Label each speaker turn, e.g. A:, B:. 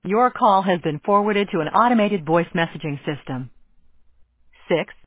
A: Your call has been forwarded to an automated voice messaging system. 6